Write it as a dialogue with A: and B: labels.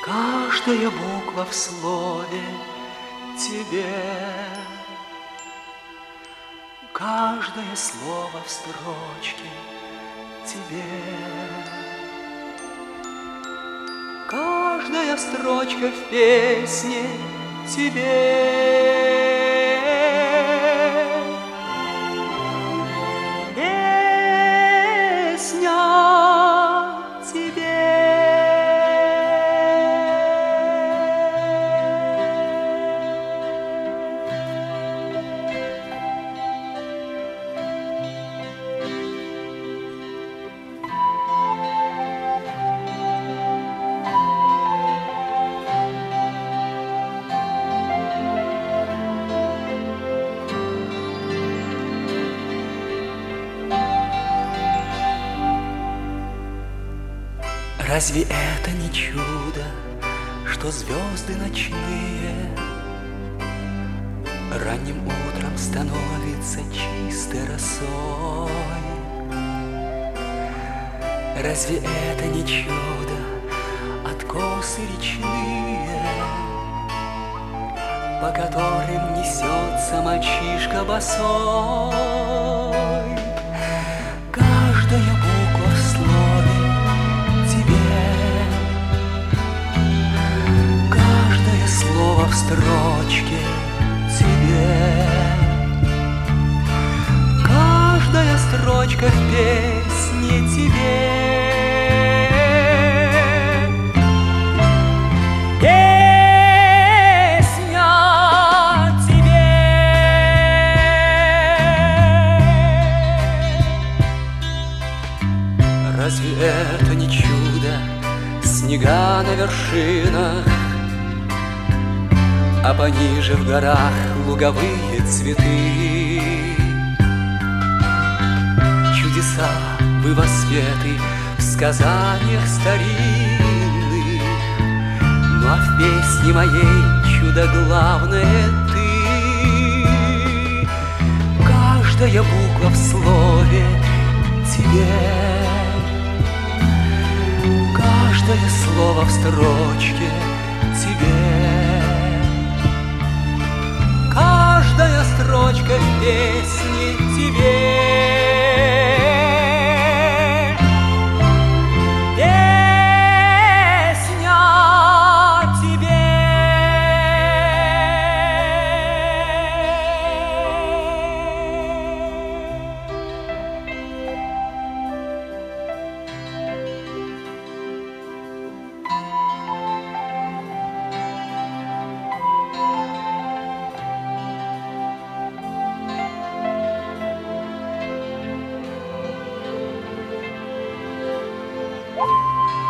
A: Каждая буква в слове тебе, каждое слово в строчке тебе, каждая строчка в песне тебе. Разве это не чудо, что звезды ночные ранним утром становятся чистой росой? Разве это не чудо, откосы речные, по которым несется мальчишка босой? Каждая буква в слове слово в строчке тебе, каждая строчка в песне тебе. Песня тебе. Разве это не чудо, снега на вершинах, а пониже в горах луговые цветы? Чудеса, вывосветы в сказаниях старинных, ну а в песне моей чудо главное ты. Каждая буква в слове тебе, каждое слово в строчке тебе, каждая строчка в песне тебе. Песня.